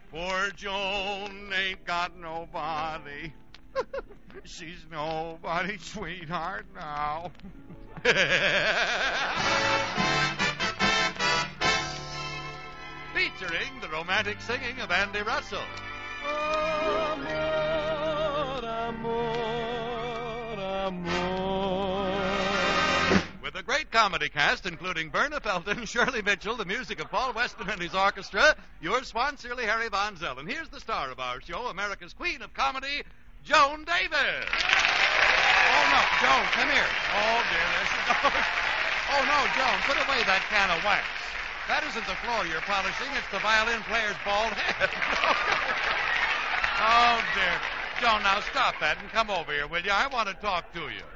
Poor Joan ain't got nobody. She's nobody's sweetheart now. Featuring the romantic singing of Andy Russell. Amor, amor, amor. With a great comedy cast, including Verna Felton, Shirley Mitchell, the music of Paul Weston and his orchestra, yours sincerely, Harry Von Zell. And here's the star of our show, America's Queen of Comedy, Joan Davis. Oh, no, Joan, come here. Oh, dear, there she goes. Oh, no, Joan, put away that can of wax. That isn't the floor you're polishing, it's the violin player's bald head. Oh, dear. Joan, now stop that and come over here, will you? I want to talk to you.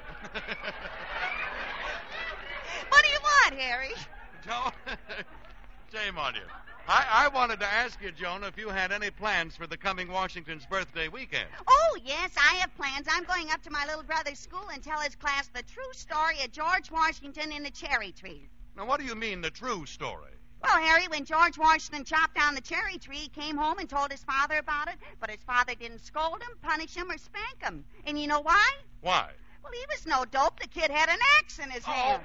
What do you want, Harry? Joan, shame on you. I wanted to ask you, Joan, if you had any plans for the coming Washington's birthday weekend. Oh, yes, I have plans. I'm going up to my little brother's school and tell his class the true story of George Washington and the cherry tree. Now, what do you mean, the true story? Well, Harry, when George Washington chopped down the cherry tree, he came home and told his father about it, but his father didn't scold him, punish him, or spank him. And you know why? Why? Well, he was no dope. The kid had an axe in his hand.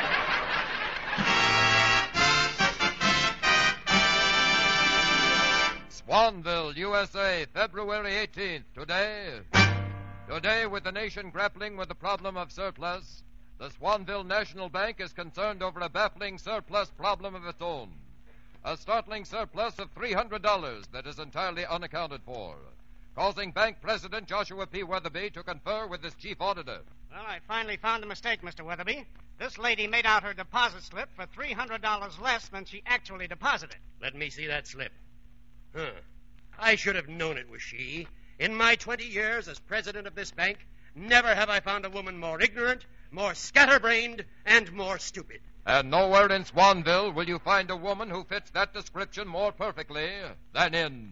Swanville, USA, February 18th. Today, with the nation grappling with the problem of surplus, the Swanville National Bank is concerned over a baffling surplus problem of its own. A startling surplus of $300 that is entirely unaccounted for, causing Bank President Joshua P. Weatherby to confer with his chief auditor. Well, I finally found a mistake, Mr. Weatherby. This lady made out her deposit slip for $300 less than she actually deposited. Let me see that slip. Huh. I should have known it was she. In my 20 years as president of this bank, never have I found a woman more ignorant, more scatterbrained, and more stupid. And nowhere in Swanville will you find a woman who fits that description more perfectly than in...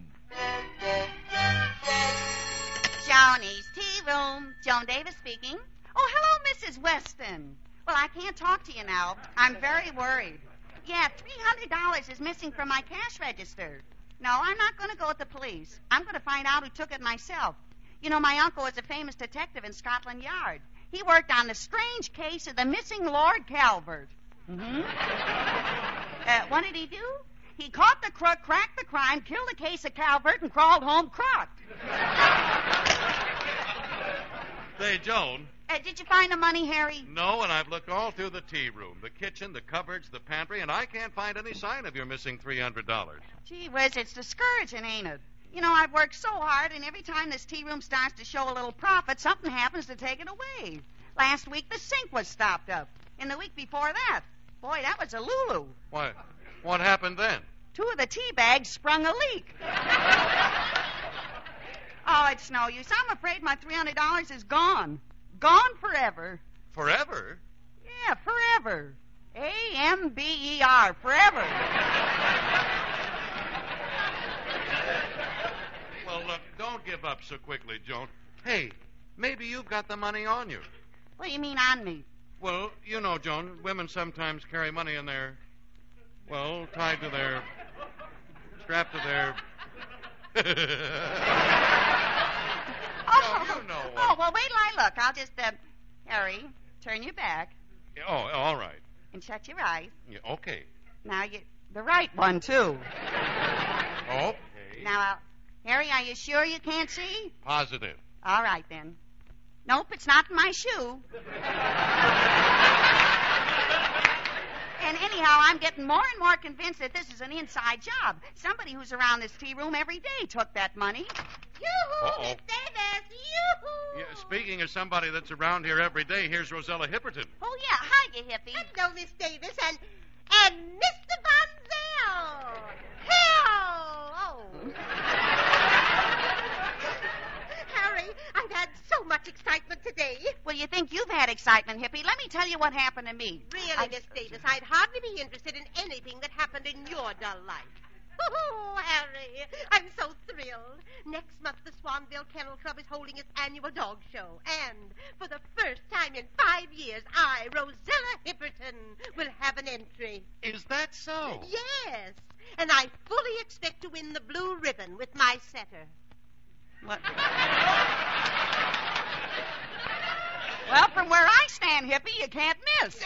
Johnny's Tea Room. Joan Davis speaking. Oh, hello, Mrs. Weston. Well, I can't talk to you now. I'm very worried. Yeah, $300 is missing from my cash register. No, I'm not going to go with the police. I'm going to find out who took it myself. You know, my uncle was a famous detective in Scotland Yard. He worked on the strange case of the missing Lord Calvert. Mm-hmm. What did he do? He caught the crook, cracked the crime, killed the case of Calvert, and crawled home crocked. Say, Joan. Did you find the money, Harry? No, and I've looked all through the tea room, the kitchen, the cupboards, the pantry, and I can't find any sign of your missing $300. Gee whiz, it's discouraging, ain't it? You know, I've worked so hard, and every time this tea room starts to show a little profit, something happens to take it away. Last week, the sink was stopped up. And the week before that, boy, that was a Lulu. Why, what happened then? 2 of the tea bags sprung a leak. Oh, it's no use. I'm afraid my $300 is gone. Gone forever. Forever? Yeah, forever. A-M-B-E-R, forever. Well, look, don't give up so quickly, Joan. Hey, maybe you've got the money on you. What do you mean on me? Well, you know, Joan, women sometimes carry money in their, well, tied to their, strapped to their... Oh, you know what. Oh, well, wait till I look. I'll just, Harry, turn your back. Oh, all right. And shut your eyes. Yeah, okay. Now, the right one, too. Okay. Now, Harry, are you sure you can't see? Positive. All right, then. Nope, it's not in my shoe. And anyhow, I'm getting more and more convinced that this is an inside job. Somebody who's around this tea room every day took that money. Yoo-hoo, Miss Davis, yoo-hoo. Yeah, speaking of somebody that's around here every day, here's Rosella Hipperton. Oh, yeah. Hi, you hippie. Hello, Miss Davis, and Mr. Bonzel. Hello. Harry, I've had so much excitement today. Well, you think you've had excitement, hippie. Let me tell you what happened to me. Really, Miss Davis, I'd hardly be interested in anything that happened in your dull life. Oh, Harry, I'm so thrilled. Next month, the Swanville Kennel Club is holding its annual dog show. And for the first time in 5 years, I, Rosella Hipperton, will have an entry. Is that so? Yes. And I fully expect to win the blue ribbon with my setter. What? Well, from where I stand, Hippie, you can't miss.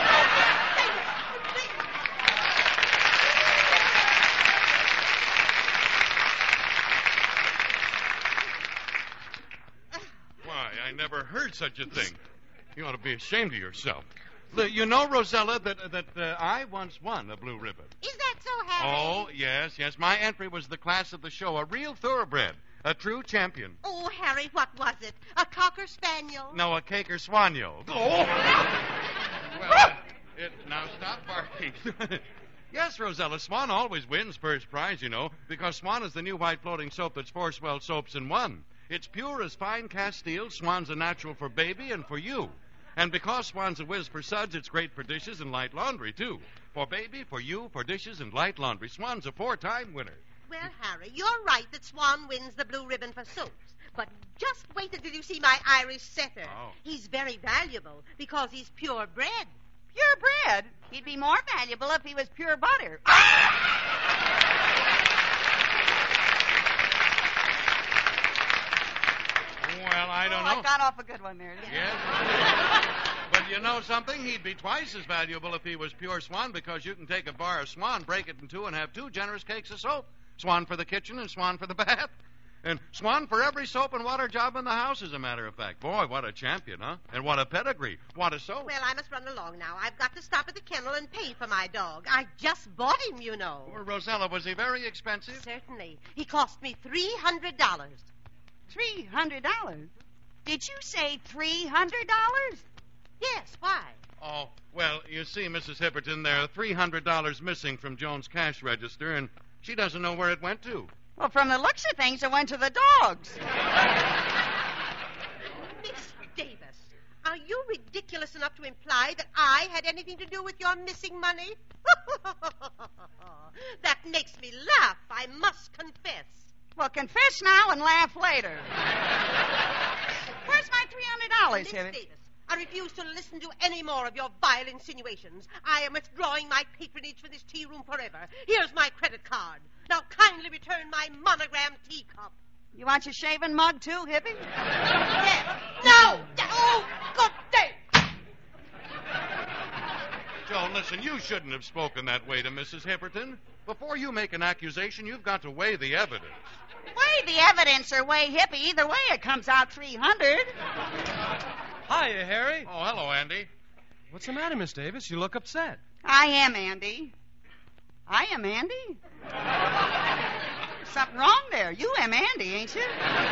Why, I never heard such a thing. You ought to be ashamed of yourself. You know, Rosella, that I once won a blue ribbon. Is that so, Harry? Oh, yes. My entry was the class of the show, a real thoroughbred, a true champion. Oh, Harry, what was it? A Cocker Spaniel? No, a Caker Swanyo. Oh! Now stop barking. Yes, Rosella, Swan always wins first prize, you know, because Swan is the new white floating soap that's 4 swell soaps in one. It's pure as fine Castile. Swan's a natural for baby and for you. And because Swan's a whiz for suds, it's great for dishes and light laundry, too. For baby, for you, for dishes and light laundry. Swan's a 4-time winner. Well, Harry, you're right that Swan wins the blue ribbon for soaps. But just wait until you see my Irish setter. Oh. He's very valuable because he's purebred. Purebred? He'd be more valuable if he was pure butter. Well, I don't know. I got off a good one there. Yes. But you know something? He'd be twice as valuable if he was pure Swan, because you can take a bar of Swan, break it in two, and have 2 generous cakes of soap. Swan for the kitchen and Swan for the bath. And Swan for every soap and water job in the house, as a matter of fact. Boy, what a champion, huh? And what a pedigree. What a soap. Well, I must run along now. I've got to stop at the kennel and pay for my dog. I just bought him, you know. Well, Rosella, was he very expensive? Certainly. He cost me $300. $300? Did you say $300? Yes, why? Oh, well, you see, Mrs. Hipperton, there are $300 missing from Joan's cash register, and she doesn't know where it went to. Well, from the looks of things, it went to the dogs. Miss Davis, are you ridiculous enough to imply that I had anything to do with your missing money? That makes me laugh, I must confess. Well, confess now and laugh later. Where's my $300, Miss Hippie? Davis, I refuse to listen to any more of your vile insinuations. I am withdrawing my patronage for this tea room forever. Here's my credit card. Now kindly return my monogrammed teacup. You want your shaving mug, too, Hippie? Yes. No! Oh, good day! Joan, listen, you shouldn't have spoken that way to Mrs. Hipperton. Before you make an accusation, you've got to weigh the evidence. Weigh the evidence or weigh Hippie. Either way, it comes out $300. Hiya, Harry. Oh, hello, Andy. What's the matter, Miss Davis? You look upset. I am Andy. I am Andy? There's something wrong there. You am Andy, ain't you?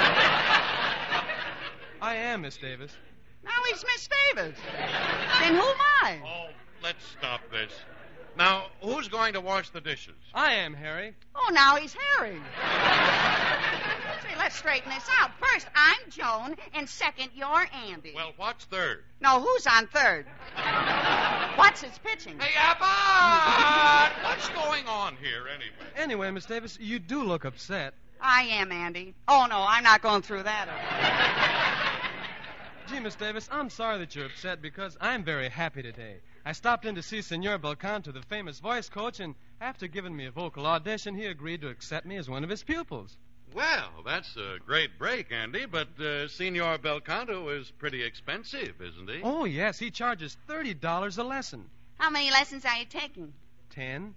I am, Miss Davis. Now he's Miss Davis. Then who am I? Oh, let's stop this. Now, who's going to wash the dishes? I am, Harry. Oh, now he's Harry. Say, let's straighten this out. First, I'm Joan, and second, you're Andy. Well, what's third? No, who's on third? What's his pitching? Hey, Abbott! What's going on here, anyway? Anyway, Miss Davis, you do look upset. I am Andy. Oh, no, I'm not going through that. Gee, Miss Davis, I'm sorry that you're upset because I'm very happy today. I stopped in to see Senor Belcanto, the famous voice coach, and after giving me a vocal audition, he agreed to accept me as one of his pupils. Well, that's a great break, Andy, but Senor Belcanto is pretty expensive, isn't he? Oh, yes, he charges $30 a lesson. How many lessons are you taking? 10.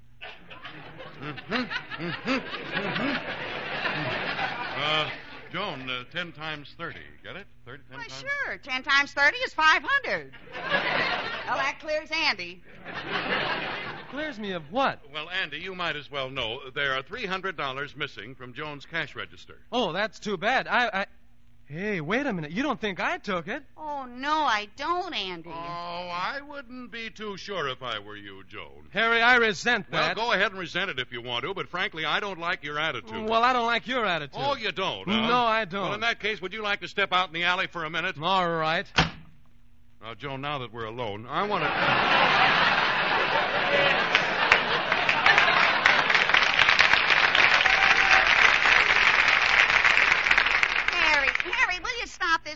Joan, 10 times 30. Get it? 30, 10 Why, times? sure. 10 times 30 is 500. Well, that clears Andy. Clears me of what? Well, Andy, you might as well know there are $300 missing from Joan's cash register. Oh, that's too bad. Hey, wait a minute. You don't think I took it? Oh, no, I don't, Andy. Oh, I wouldn't be too sure if I were you, Joan. Harry, I resent Well, that. go ahead and resent it if you want to, but frankly, I don't like your attitude. Well, I don't like your attitude. Oh, you don't, huh? No, I don't. Well, in that case, would you like to step out in the alley for a minute? All right. Now, Joan, now that we're alone, I want to...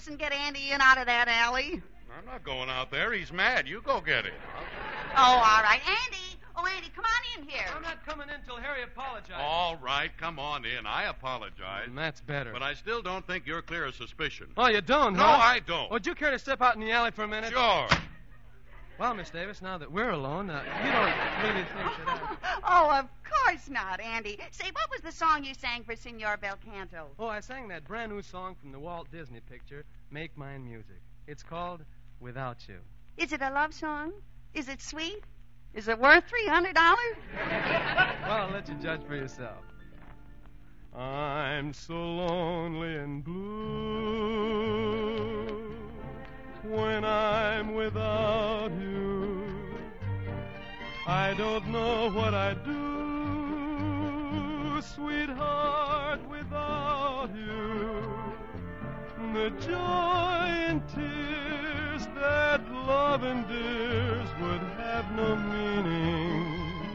Davis and get Andy in out of that alley? I'm not going out there. He's mad. You go get him. Oh, all right. Andy! Oh, Andy, come on in here. I'm not coming in till Harry apologizes. All right, come on in. I apologize. That's better. But I still don't think you're clear of suspicion. Oh, you don't, No, huh? I don't. Would you care to step out in the alley for a minute? Sure. Well, Miss Davis, now that we're alone, you don't really think that Oh, of course not, Andy. Say, what was the song you sang for Senor Belcanto? Oh, I sang that brand new song from the Walt Disney picture, Make Mine Music. It's called Without You. Is it a love song? Is it sweet? Is it worth $300? Well, I'll let you judge for yourself. I'm so lonely and blue when I'm without you. I don't know what I'd do, sweetheart, without you. The joy and tears that love endears would have no meaning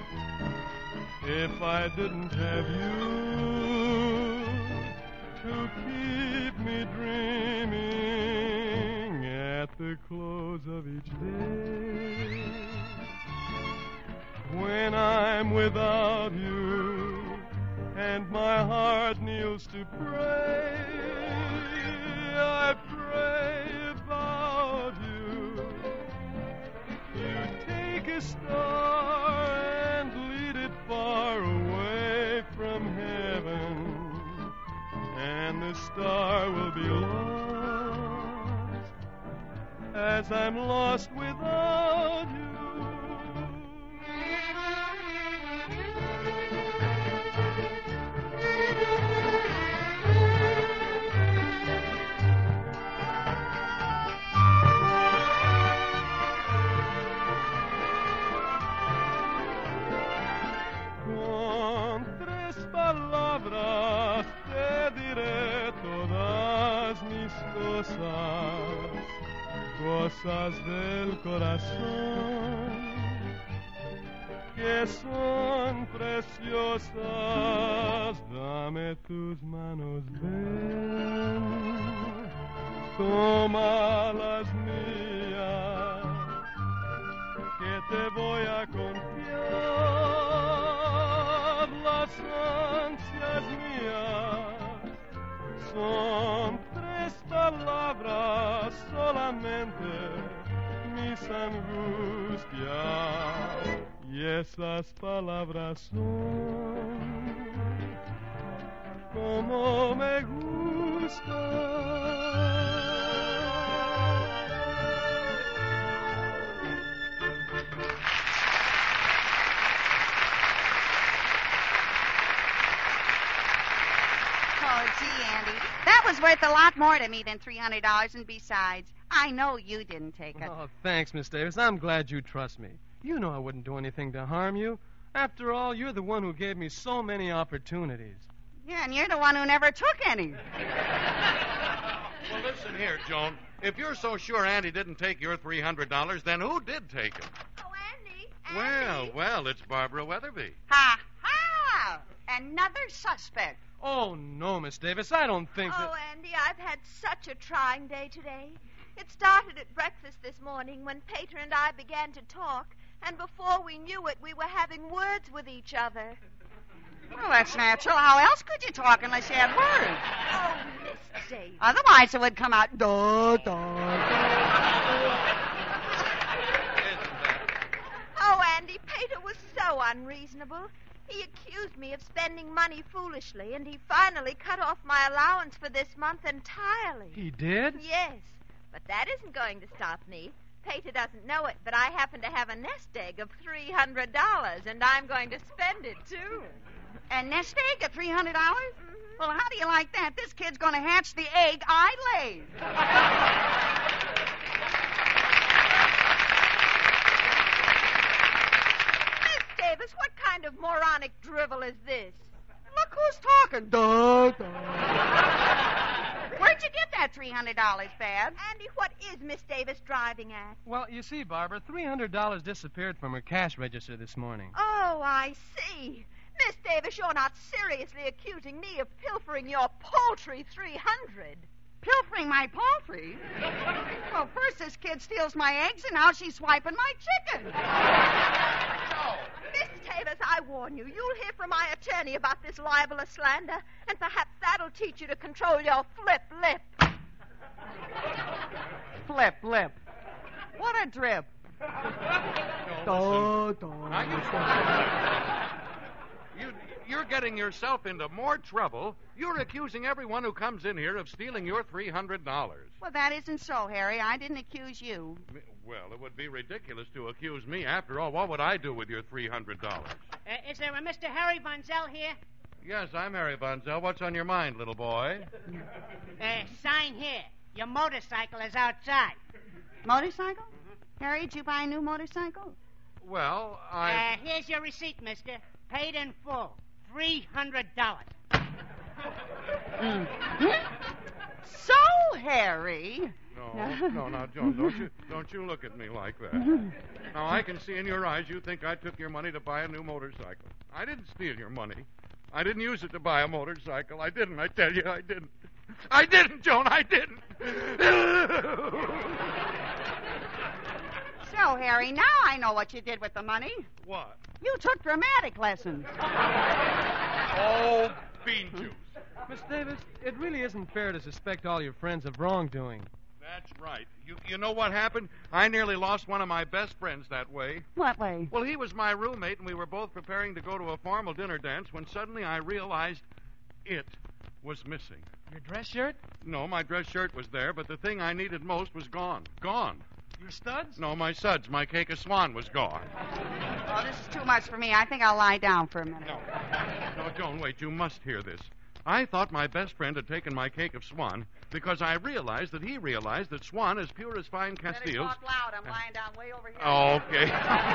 if I didn't have you to keep me dreaming at the close of each day. When I'm without you and my heart kneels to pray, I pray about you. You take a star and lead it far away from heaven, and the star will be lost as I'm lost without you. Te diré todas mis cosas del corazón, que son preciosas. Dame tus manos, ven, toma las mías, que te voy a confiar las ansias mías. Son 3 palabras solamente, mis angustias, y esas palabras son como me gustan. Oh, gee, Andy, that was worth a lot more to me than $300, and besides, I know you didn't take it. Oh, thanks, Miss Davis. I'm glad you trust me. You know I wouldn't do anything to harm you. After all, you're the one who gave me so many opportunities. Yeah, and you're the one who never took any. Well, listen here, Joan. If you're so sure Andy didn't take your $300, then who did take it? Oh, Andy. Well, it's Barbara Weatherby. Ha, ha! Another suspect. Oh, no, Miss Davis, I don't think that... Oh, Andy, I've had such a trying day today. It started at breakfast this morning when Pater and I began to talk, and before we knew it, we were having words with each other. Well, that's natural. How else could you talk unless you had words? Oh, Miss Davis. Otherwise, it would come out, duh, duh, Oh, Andy, Pater was so unreasonable. He accused me of spending money foolishly, and he finally cut off my allowance for this month entirely. He did? Yes, but that isn't going to stop me. Pater doesn't know it, but I happen to have a nest egg of $300, and I'm going to spend it, too. A nest egg at $300? Well, how do you like that? This kid's going to hatch the egg I laid. Miss Davis, what kind of moronic drivel is this? Look who's talking. Duh, duh. Where'd you get that $300, Fab? Andy, what is Miss Davis driving at? Well, you see, Barbara, $300 disappeared from her cash register this morning. Oh, I see. Miss Davis, you're not seriously accusing me of pilfering your paltry $300. Pilfering my poultry? Well, first this kid steals my eggs, and now she's swiping my chicken. Miss Davis, I warn you, you'll hear from my attorney about this libelous slander, and perhaps that'll teach you to control your flip lip. Flip lip. What a drip. You're getting yourself into more trouble. You're accusing everyone who comes in here of stealing your $300. Well, that isn't so, Harry. I didn't accuse you. Well, it would be ridiculous to accuse me. After all, what would I do with your $300? Is there a Mr. Harry Von Zell here? Yes, I'm Harry Von Zell. What's on your mind, little boy? Sign here. Your motorcycle is outside. Motorcycle? Harry, did you buy a new motorcycle? Well, Here's your receipt, mister. Paid in full. $300. So, Harry. No, Joan, don't you look at me like that. Now, I can see in your eyes you think I took your money to buy a new motorcycle. I didn't steal your money. I didn't use it to buy a motorcycle. I didn't, I tell you, I didn't. I didn't, Joan, I didn't. So, Harry, now I know what you did with the money. What? You took dramatic lessons. Oh, bean juice. Miss Davis, it really isn't fair to suspect all your friends of wrongdoing. That's right. You know what happened? I nearly lost one of my best friends that way. What way? Well, he was my roommate, and we were both preparing to go to a formal dinner dance when suddenly I realized it was missing. Your dress shirt? No, my dress shirt was there, but the thing I needed most was gone. Gone. Your studs? No, my suds. My cake of swan was gone. Oh, this is too much for me. I think I'll lie down for a minute. No, Joan, wait. You must hear this. I thought my best friend had taken my cake of swan because I realized that he realized that swan is pure as fine Better Castiles. talk loud. I'm lying down way over here. Oh, okay.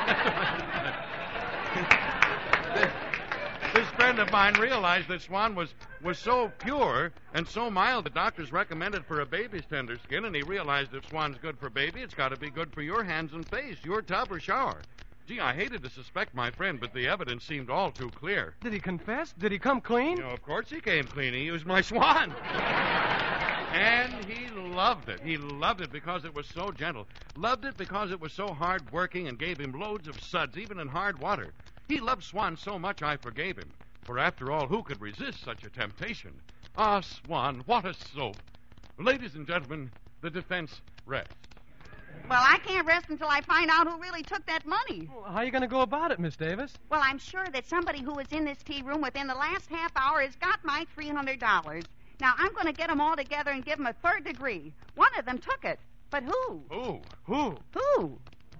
This friend of mine realized that swan was so pure and so mild that doctors recommended for a baby's tender skin, and he realized if swan's good for baby, it's got to be good for your hands and face, your tub or shower. Gee, I hated to suspect my friend, but the evidence seemed all too clear. Did he confess? Did he come clean? You know, of course he came clean. He used my swan. And he loved it. He loved it because it was so gentle. Loved it because it was so hard-working and gave him loads of suds, even in hard water. He loved swan so much I forgave him. For after all, who could resist such a temptation? Ah, swan, what a soap. Ladies and gentlemen, the defense rests. Well, I can't rest until I find out who really took that money. Well, how are you going to go about it, Miss Davis? Well, I'm sure that somebody who was in this tea room within the last half hour has got my $300. Now, I'm going to get them all together and give them a third degree. One of them took it. But who? Who? Who?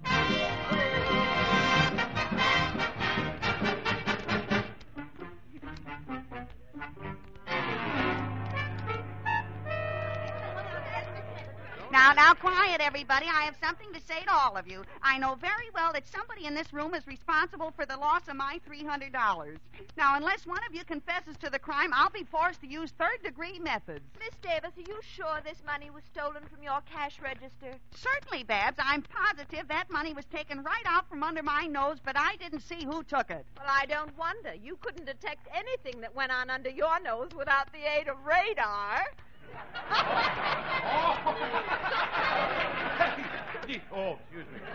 Now, quiet, everybody. I have something to say to all of you. I know very well that somebody in this room is responsible for the loss of my $300. Now, unless one of you confesses to the crime, I'll be forced to use third-degree methods. Miss Davis, are you sure this money was stolen from your cash register? Certainly, Babs. I'm positive that money was taken right out from under my nose, but I didn't see who took it. Well, I don't wonder. You couldn't detect anything that went on under your nose without the aid of radar. Oh, excuse me.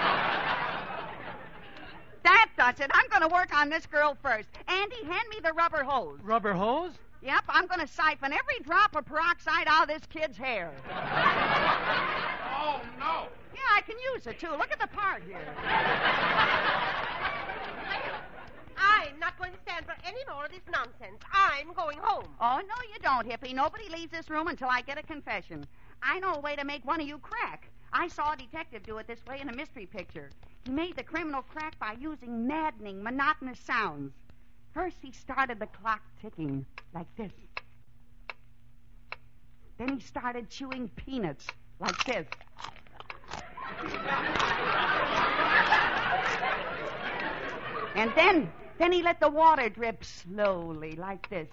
That does it. I'm going to work on this girl first. Andy, hand me the rubber hose. Rubber hose? Yep, I'm going to siphon every drop of peroxide out of this kid's hair. Oh, no. Yeah, I can use it, too. Look at the part here. I'm not going to stand for any more of this nonsense. I'm going home. Oh, no, you don't, Hippie. Nobody leaves this room until I get a confession. I know a way to make one of you crack. I saw a detective do it this way in a mystery picture. He made the criminal crack by using maddening, monotonous sounds. First, he started the clock ticking like this. Then he started chewing peanuts like this. And then he let the water drip slowly like this.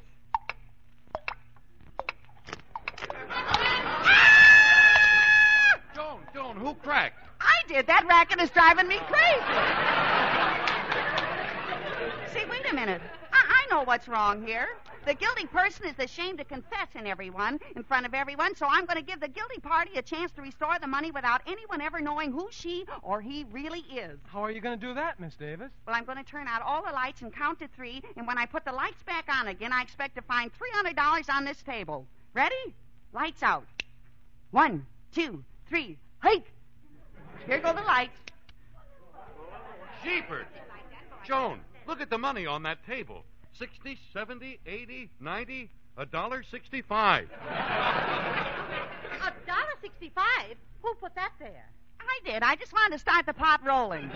Joan, who cracked? I did. That racket is driving me crazy. See, wait a minute. I know what's wrong here. The guilty person is ashamed to confess in front of everyone, so I'm going to give the guilty party a chance to restore the money without anyone ever knowing who she or he really is. How are you going to do that, Miss Davis? Well, I'm going to turn out all the lights and count to 3, and when I put the lights back on again, I expect to find $300 on this table. Ready? Lights out. 1, 2, 3, hike! Here go the lights. Jeepers. Joan, look at the money on that table. 60, 70, 80, 90, $1.65. $1.65? Who put that there? I did. I just wanted to start the pot rolling.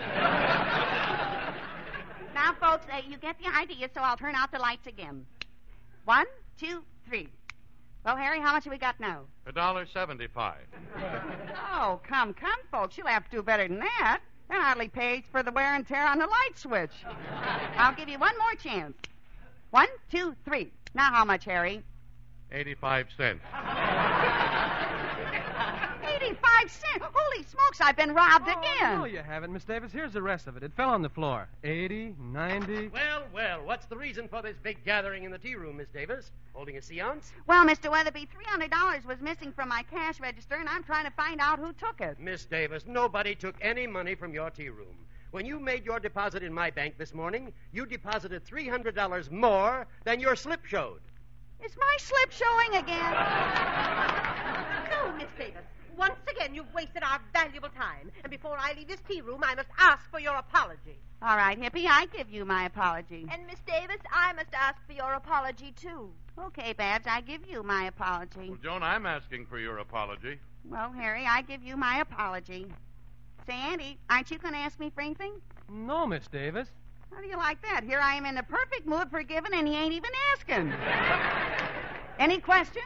Now, folks, you get the idea, so I'll turn out the lights again. 1, 2, 3. Well, Harry, how much have we got now? $1.75. Oh, come, folks. You'll have to do better than that. That hardly pays for the wear and tear on the light switch. I'll give you one more chance. 1, 2, 3. Now how much, Harry? 85 cents. 85 cents? Holy smokes, I've been robbed again. No, you haven't, Miss Davis. Here's the rest of it. It fell on the floor. 80, 90. Well, what's the reason for this big gathering in the tea room, Miss Davis? Holding a seance? Well, Mr. Weatherby, $300 was missing from my cash register, and I'm trying to find out who took it. Miss Davis, nobody took any money from your tea room. When you made your deposit in my bank this morning, you deposited $300 more than your slip showed. Is my slip showing again? No, Miss Davis. Once again, you've wasted our valuable time. And before I leave this tea room, I must ask for your apology. All right, Hippie, I give you my apology. And, Miss Davis, I must ask for your apology, too. Okay, Babs, I give you my apology. Well, Joan, I'm asking for your apology. Well, Harry, I give you my apology. Say, Andy, aren't you going to ask me for anything? No, Miss Davis. How do you like that? Here I am in the perfect mood for giving, and he ain't even asking. Any questions?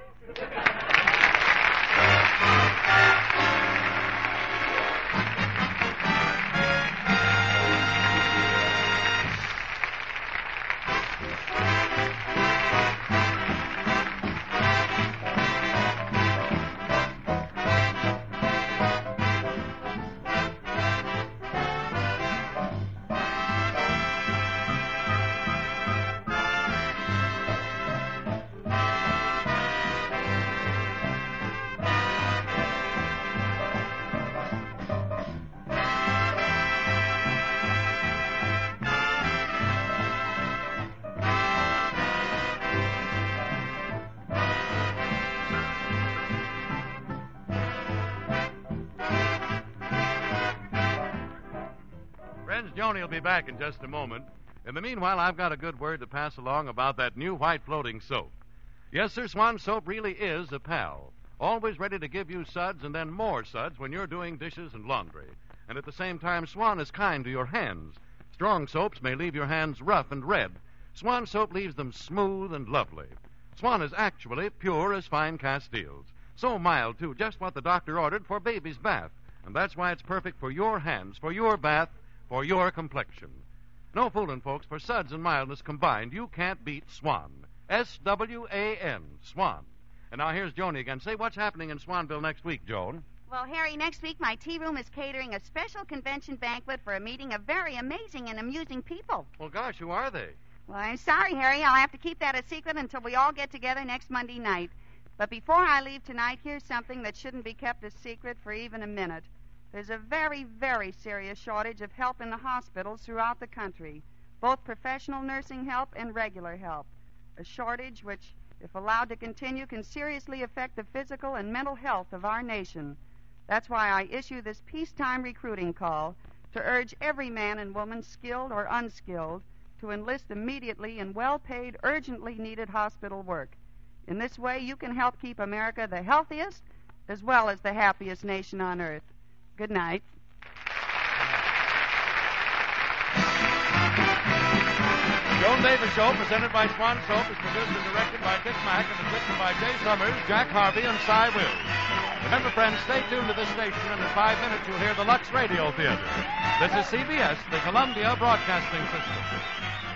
Joni will be back in just a moment. In the meanwhile, I've got a good word to pass along about that new white floating soap. Yes, sir, Swan Soap really is a pal. Always ready to give you suds and then more suds when you're doing dishes and laundry. And at the same time, Swan is kind to your hands. Strong soaps may leave your hands rough and red. Swan Soap leaves them smooth and lovely. Swan is actually pure as fine Castiles. So mild, too, just what the doctor ordered for baby's bath. And that's why it's perfect for your hands, for your bath, for your complexion. No fooling, folks. For suds and mildness combined, you can't beat Swan. S-W-A-N, Swan. And now here's Joni again. Say, what's happening in Swanville next week, Joan? Well, Harry, next week my tea room is catering a special convention banquet for a meeting of very amazing and amusing people. Well, gosh, who are they? Well, I'm sorry, Harry. I'll have to keep that a secret until we all get together next Monday night. But before I leave tonight, here's something that shouldn't be kept a secret for even a minute. There's a very, very serious shortage of help in the hospitals throughout the country, both professional nursing help and regular help. A shortage which, if allowed to continue, can seriously affect the physical and mental health of our nation. That's why I issue this peacetime recruiting call to urge every man and woman, skilled or unskilled, to enlist immediately in well-paid, urgently needed hospital work. In this way, you can help keep America the healthiest as well as the happiest nation on earth. Good night. Joan Davis Show, presented by Swan Soap, is produced and directed by Dick Mack and is written by Jay Summers, Jack Harvey, and Cy Wills. Remember, friends, stay tuned to this station, and in 5 minutes you'll hear the Lux Radio Theater. This is CBS, the Columbia Broadcasting System.